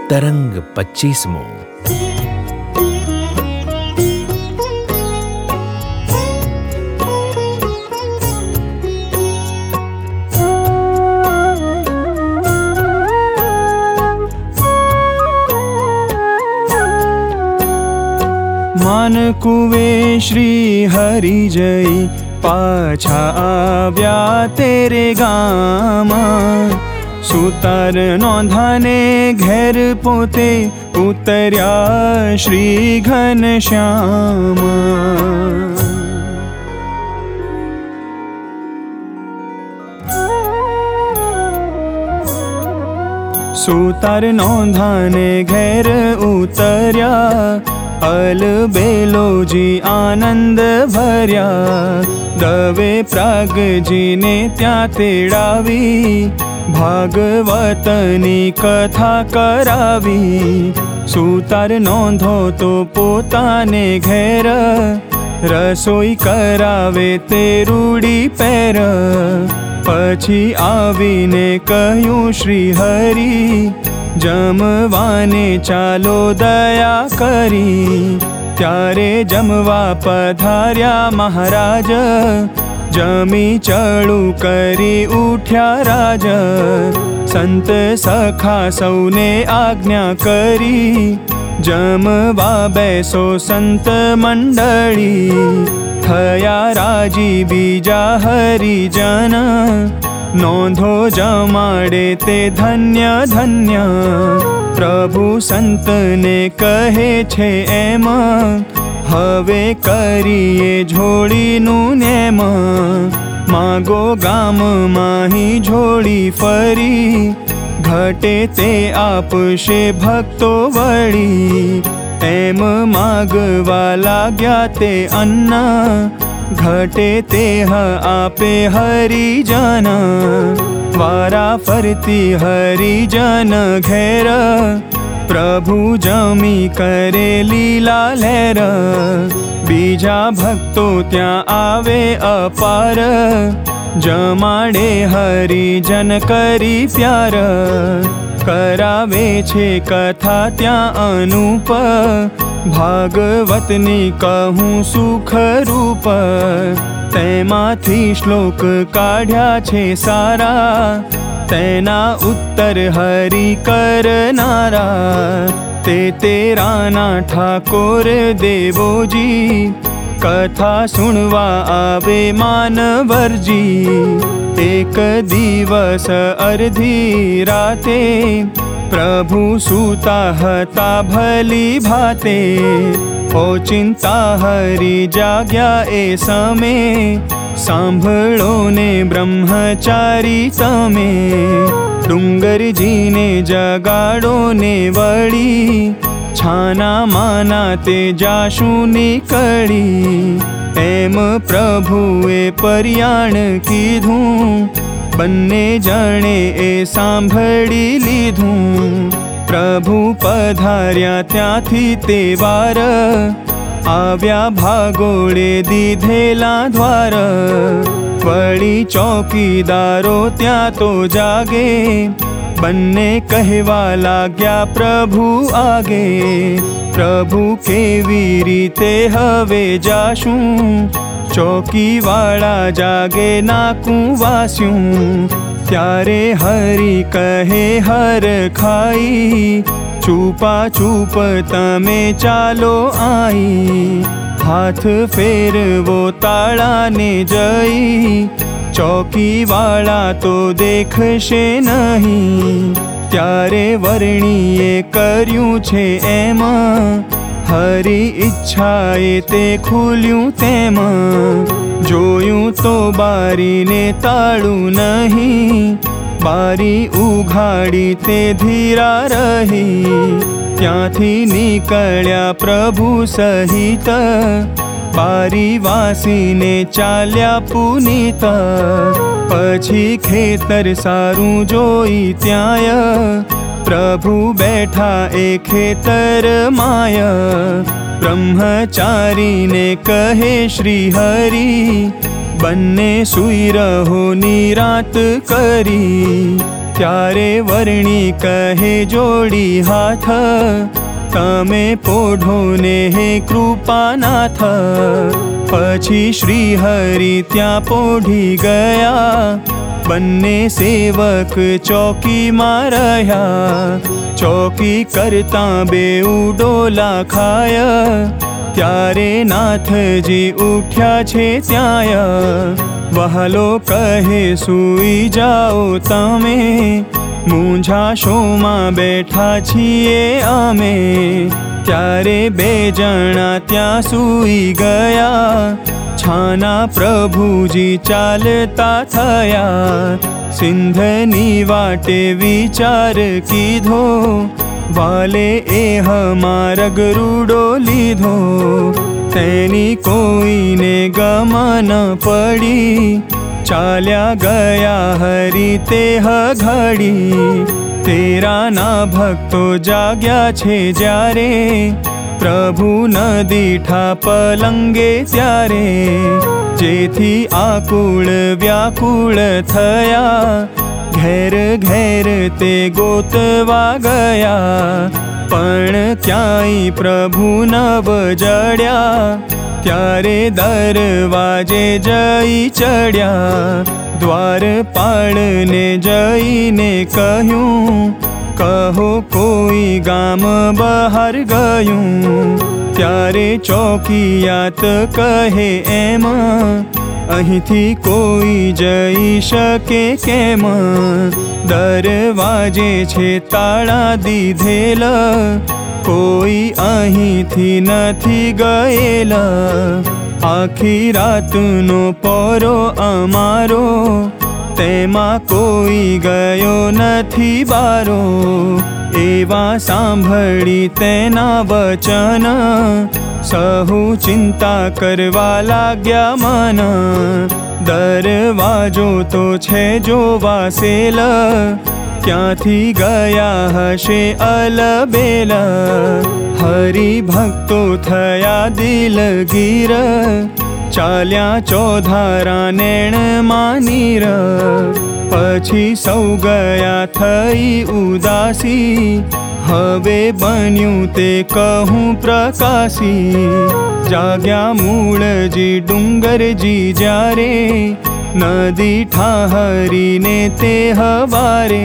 तरंग 25मो। मानकुवे श्री हरि जय पाछा आव्या तेरे गामा। सुतार नोंधाने घेर पोते उतर्या श्री घनश्यामा। सुतार नोंधाने घेर उतर्या अल बेलोजी आनंद भर्या। दवे प्रागजी ने त्या तेड़ावी भागवतनी कथा करावी। सुतार नोंधो तो पोताने घेर रसोई करावे ते रूड़ी पैर। पछी आवीने कहूं श्री हरि जमवाने चालो दया करी। त्यारे जमवा पधार्या महाराज जमी चढ़ू करी उठ्या राज। संत सखा सौने आज्ञा करी जमवा बैसो संत मंडली। थया राजी बीजा हरिजन नोंधो जमाड़े ते धन्य धन्य। प्रभु संत ने कहे छे एम हवे करिए झोड़ी नु नेम। मागो गाम माही झोड़ी फरी घटे ते आपशे भक्तो वળી। एम मागवा लाग्या ते अन्न घटे ते आपे हरिजन। वारा फरती हरिजन घेर प्रभु जमी करे लीला लहर। बीजा भक्तो त्या आवे अपार जमाड़े हरिजन करी प्यार। करावे छे कथा त्या अनूप भागवतनी कहूं सुख रूप। तेमाथी श्लोक काढ़्या छे सारा तेना उत्तर हरि करनारा। ते तेराना ठाकोर देवोजी कथा सुनवा आवे मानवरजी। एक दिवस अर्धी राते प्रभु सूता हता भली भाते। ओचिंता हरि जाग्या ए समय सांभळो ने ब्रह्मचारी तमे। डूंगरजी ने जगाड़ो ने वળી छाना माना ते जाशु निकળી। एम प्रभुए पर्याण कीधुं बन्ने जणे ए सांभળી लीधुं। प्रभु पधार्या त्यांथी ते वार आव्या भागोळे दीधेला द्वार। वળી चौकीदारो त्या तो जागे बन्ने कहवा लाग्या प्रभु आगे। प्रभु केवी रीते हवे जाशुं चौकी वाला जागे नाकूं वास्युं। त्यारे हरि कहे हर खाई चूपा चूप तमे चालो आई। हाथ फेरवो ताळा ने जई चौकी वाला तो देखशे नहीं। त्यारे वर्णीए कर्युं छे एम हरि इच्छाए ते खुल्युं तेम। जोयुं तो बारी ने ताळू नहीं बारी उघाड़ी ते धीरा रही। त्यांथी निकळ्या प्रभु सहित बारी वासीने चाल्या पुनीत। पछी खेतर सारूं जोई त्याय प्रभु बैठा ए खेतर माय। ब्रह्मचारी ने कहे श्री हरि बन्ने सुई रहो निरात करी। ત્યારે વર્ણી કહે જોડી હાથ, તમે પોઢો ને હે કૃપાનાથ. પછી શ્રી હરિ ત્યાં પોઢી ગયા, બંને સેવક ચોકીમાં રહ્યા. ચોકી કરતા બેઉ ડોલા ખાય, ત્યારે નાથજી ઉઠ્યા છે ત્યાંય. વહાલો કહે સૂઈ જાઓ તમે, મૂંઝાશોમાં બેઠા છીએ અમે. ત્યારે બે જણા ત્યાં સૂઈ ગયા, છાના પ્રભુજી ચાલતા થયા. સિંધની વાટે વિચાર કીધો, વાલે એ હમાર ગરુડો લીધો. તેની કોઈને ગમન પડી, ચાલ્યા ગયા હરિ તે ઘડી. તેરાના ભક્તો જાગ્યા છે જ્યારે, પ્રભુ ન દીઠા પલંગે ત્યારે. જેથી આકુળ વ્યાકુળ થયા, ઘેર ઘેર તે ગોતવા ગયા. પણ ક્યાંય પ્રભુ ન બજડ્યા, ત્યારે દરવાજે જઈ ચડ્યા. દ્વારપાળને જઈને કહ્યું, કહો કોઈ ગામ બહાર ગયું. ત્યારે ચોકિયાત કહે એમ, અહીંથી કોઈ જઈ શકે કેમ. દરવાજે છે તાળા દીધેલ, કોઈ અહીંથી નથી ગયેલા. આખી રાતનો પોરો અમારો, તેમાં કોઈ ગયો નથી બારો. એવા સાંભળી તેના વચન, સહુ ચિંતા કરવા લાગ્યા મન. દરવાજો તો છે જોવાસેલ, ક્યાંથી ગયા હશે અલબેલ. હરિભક્તો થયા દિલગીર, ચાલ્યા ચોધારા નેણમાં નીર. પછી સૌ ગયા થઈ ઉદાસી, હવે બન્યું તે કહું પ્રકાશી. જાગ્યા મૂળજી ડુંગરજી જ્યારે, નદી ઠાહરીને તે હવારે.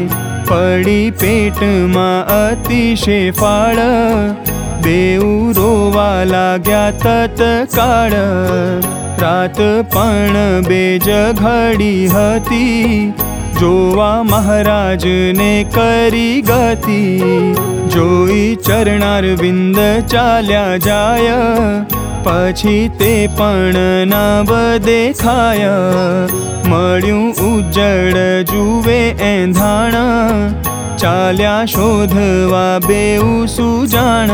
પડી પેટમાં અતિશય ફાળ, બેઉ રોવા લાગ્યા તત્કાળ. રાત પણ બે જ ઘડી હતી, જોવા મહારાજને કરી ગતિ. જોઈ ચરણારવિંદ ચાલ્યા જાય, પછી તે પણ નવ દેખાય. મળ્યું ઉજ્જડ જુએ એંધાણ, ચાલ્યા શોધવા બેઉ સુજાણ.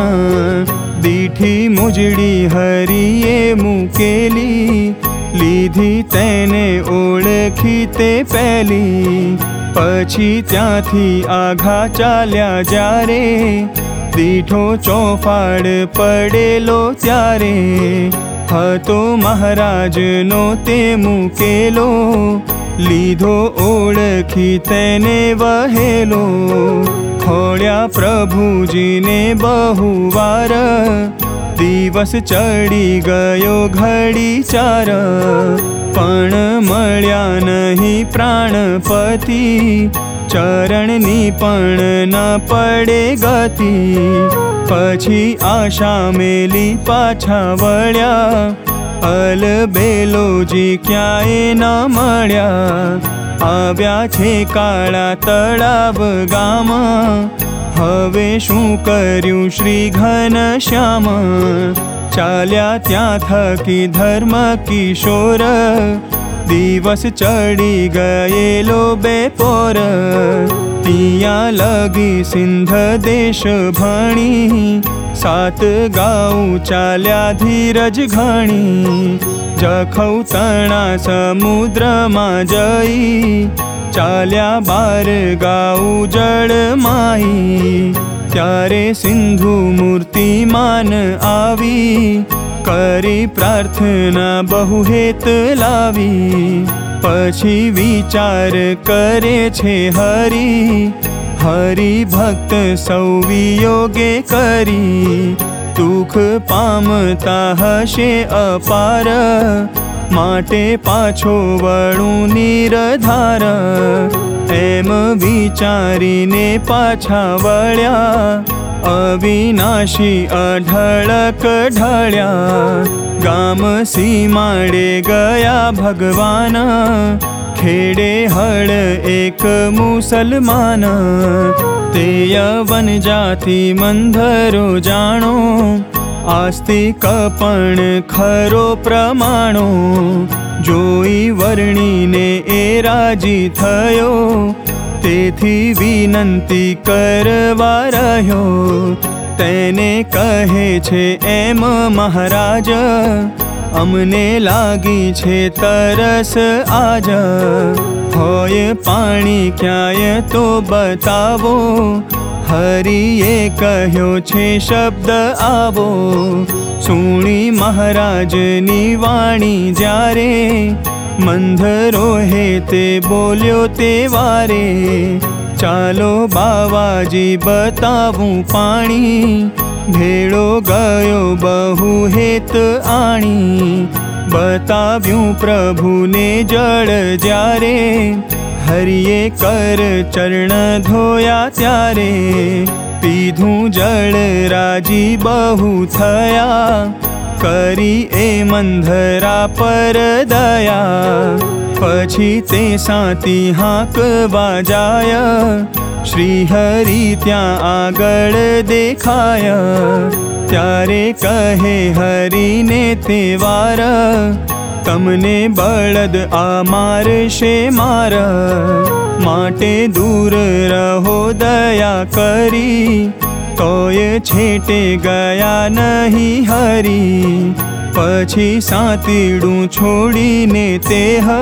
દીઠી મુજડી હરિએ મૂકેલી, લીધી તેને ઓળખી તે પહેલી. પછી ત્યાંથી આઘા ચાલ્યા જ્યારે, દીઠો ચોફાડ પડેલો ત્યારે. હતો મહારાજનો તે મૂકેલો, લીધો ઓળખી તેને વહેલો. ખોળ્યા પ્રભુજીને બહુ વાર, દિવસ ચડી ગયો ઘડી ચાર. પણ મળ્યા નહીં પ્રાણપતિ, ચરણની પણ ન પડે ગતિ. પછી આશા મેલી પાછા વળ્યા, અલબેલોજી ક્યાંય ન મળ્યા. આવ્યા છે કાળા તળાવ ગામ, હવે શું કર્યું શ્રી ઘનશ્યામ. ચાલ્યા ત્યાં થકી ધર્મ કિશોર, દિવસ ચડી ગયેલો બેપોર. ત્યાં લગી સિંધ દેશ ભણી, સાત ગાઉ ચાલ્યા ધીરજ ઘણી. જખૌ તણા સમુદ્રમાં જઈ, ચાલ્યા 12 ગાઉ જળમાઈ. ત્યારે સિંધુ મૂર્તિમાન આવી, કરી પ્રાર્થના બહુ હેત લાવી. પછી વિચાર કરે છે હરિ ભક્ત સૌ વિયોગે કરી, દુઃખ પામતા હશે અપાર, માટે પાછો વળું નિરધાર. એમ વિચારીને પાછા વળ્યા, અવિનાશી અઢળક ઢળ્યા. ગામ સીમાડે ગયા ભગવાન, ખેડે હળ એક મુસલમાન. તે યવન જાતિ મંધરો જાણો, આસ્તિક પણ ખરો પ્રમાણો. જોઈ વર્ણીને એ રાજી થયો, તેથી વિનંતી કરવા રહ્યો. તેને કહે છે એમ મહારાજ, અમને લાગી છે તરસ આજ. હોય પાણી ક્યાંય તો બતાવો, હરિએ કહ્યો છે શબ્દ આવો. સુણી મહારાજની વાણી જ્યારે, મંધરો હે તે બોલ્યો તે વારે. ચાલો બાવાજી બતાવું પાણી, ભેળો ગયો બહુ હેત આણી. બતાવ્યું પ્રભુને જળ જ્યારે, હરિએ કર ચરણ ધોયા ત્યારે. પીધું જળ રાજી બહુ થયા, કરી એ મંધરા પર દયા. પછી તે સાતી હાંકવા જાય, શ્રી હરિ ત્યાં આગળ દેખાય. ત્યારે કહે હરિને તે વાર, તમને બળદ આ મારશે માર. માટે દૂર રહો દયા કરી, તોય છેટે ગયા નહીં હરિ. પછી સાતીડું છોડીને તે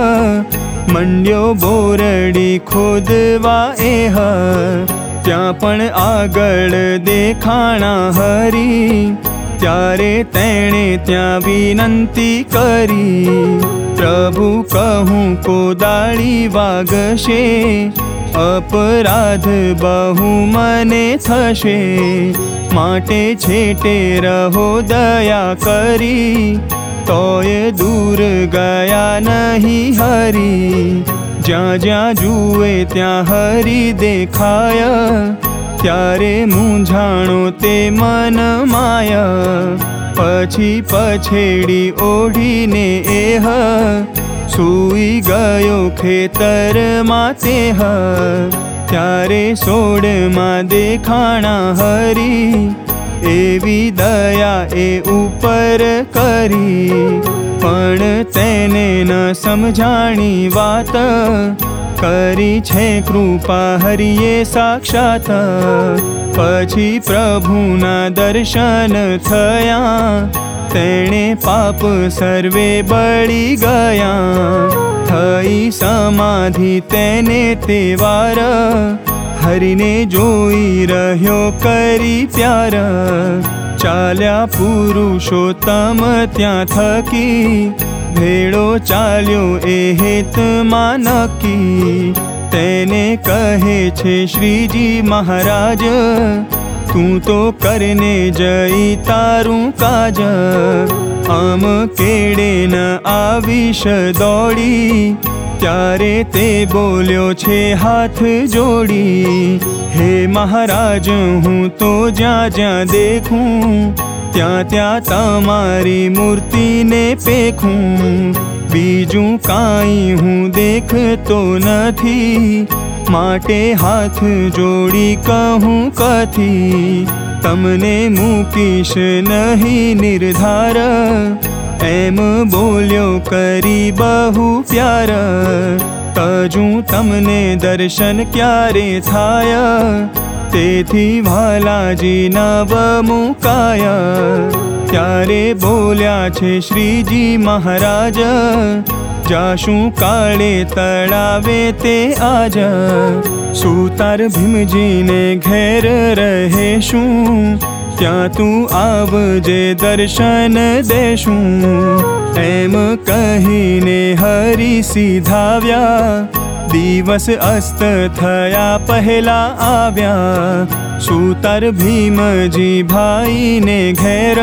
મંડ્યો બોરડી ખોદવા એહ. ત્યાં પણ આગળ દેખાણા હરિ, ત્યારે તેણે ત્યાં વિનંતી કરી. પ્રભુ કહું કોદાળી વાગશે, અપરાધ બહુ મને થશે. માટે છેટે રહો દયા કરી, તોય દૂર ગયા નહીં હરિ. જ્યાં જ્યાં જુએ ત્યાં હરિ દેખાય, ત્યારે મૂંઝાણો તે મન માય. પછી પછેડી ઓઢીને એહ, સૂઈ ગયો ખેતરમાં તેહ. ત્યારે સોડમાં દેખાણા હરિ, એવી દયા એ ઉપર કરી. પણ તેને ન સમજાણી વાત, કરી છે કૃપા હરિએ સાક્ષાત. પછી પ્રભુના દર્શન થયા, તેણે પાપ સર્વે બળી ગયા. થઈ સમાધિ તેને તે વાર, હરિને જોઈ રહ્યો કરી પ્યાર. ચાલ્યા પુરુષોત્તમ ત્યાં થકી, ભેળો ચાલ્યો એ હેતમાં નક્કી. તેને કહે છે શ્રીજી મહારાજ, તું તો કરને જઈ તારું કાજ. આમ કેડે ન આવીશ દોડી, ત્યારે તે બોલ્યો છે હાથ જોડી. હે મહારાજ હું તો જ્યાં જ્યાં દેખું, ત્યાં ત્યાં તમારી મૂર્તિને પેખું. બીજું કાંઈ હું દેખતો નથી, માટે હાથ જોડી કહું કથી. તમને મૂકીશ નહીં નિર્ધાર, એમ બોલ્યો કરી બહુ પ્યાર. તજું તમને દર્શન ક્યારે થાય, તેથી ભાલાજી નવ મુકાય. ત્યારે બોલ્યા છે શ્રીજી મહારાજ, જાશું કાળે તળાવે તે આજ. સુતાર ભીમજીને ઘેર રહેશું, ત્યાં તું આવજે દર્શન દેશું. એમ કહીને હરિ સીધાવ્યા, દિવસ અસ્ત થયા પહેલા આવ્યા. સૂતર ભીમજી ભાઈને ઘેર,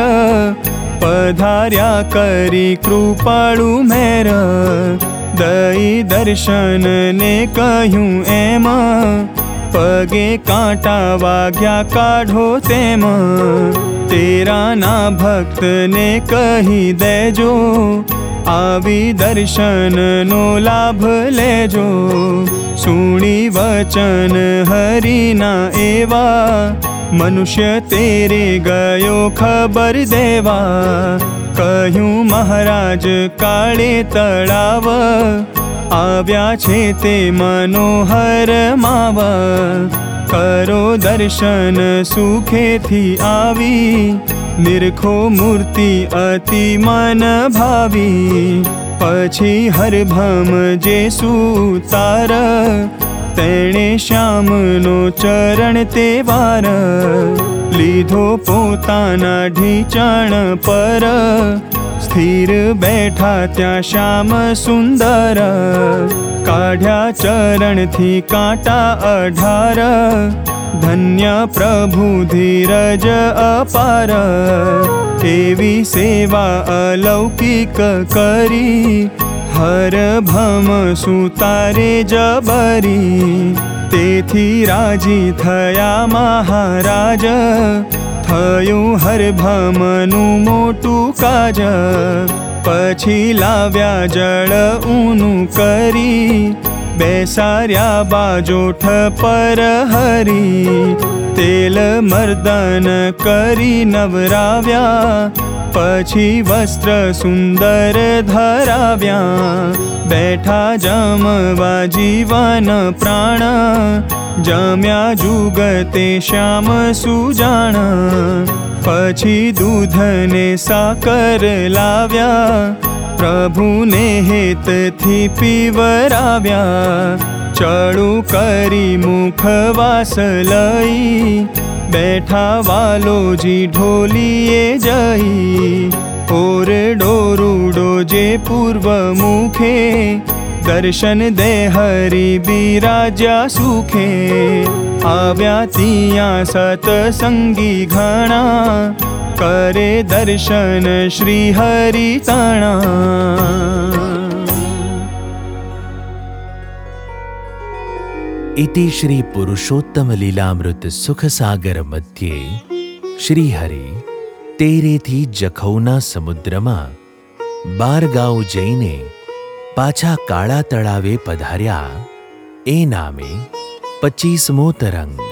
પધાર્યા કરી કૃપાળુ મેર. દઈ દર્શનને કહ્યું એમ, પગે કાંટા વાગ્યા કાઢો તેમ. તેરાના ભક્તને કહી દેજો, આવી દર્શનનો લાભ લેજો. સુણી વચન હરિના એવા, મનુષ્ય તેરે ગયો ખબર દેવા. કહ્યું મહારાજ કાળે તળાવ, આવ્યા છે તે મનોહર માવ. કરો દર્શન સુખેથી આવી, નિરખો મૂર્તિ અતિ મન ભાવી. પછી હરભમ જે સુતાર, તેણે શ્યામનો ચરણ તે વાર. લીધો પોતાના ઢીંચણ પર, સ્થિર બેઠા ત્યાં શ્યામ સુંદર. કાઢ્યા ચરણથી કાંટા 18, ધન્ય પ્રભુ ધીરજ અપાર. એવી સેવા અલૌકિક કરી, હરભમ સુતારે જબરી. તેથી રાજી થયા મહારાજ, થયું હરભમનું મોટું કાજ. પછી લાવ્યા જળ ઊનું કરી, બેસાર્યા બાજોઠ પર હરી. તેલ મર્દન કરી નવરાવ્યા, પછી વસ્ત્ર સુંદર ધરાવ્યા. બેઠા જમવા જીવન પ્રાણ, જમ્યા જુગતે શ્યામ સુજાણ. પછી દૂધને સાકર લાવ્યા, પ્રભુને હેતથી પીવરાવ્યા. ચડું કરી મુખવાસ લઈ, બેઠા વાલોજી ઢોલીએ જઈ. ઓરડો રૂડો જે પૂર્વ મુખે, દર્શન દે હરિ બિરાજ્યા સુખે. આવ્યા ત્યાં સતસંગી ઘણા, કરે દર્શન શ્રી હરિ તણા. इति श्री पुरुषोत्तम लीलामृत सुख सागर मध्य श्री हरि તેરેથી જખૌના સમુદ્રમાં 12 ગાંવ જઈને પાછા કાળા તળાવે પધાર્યા. એ નામે 25મો તરંગ.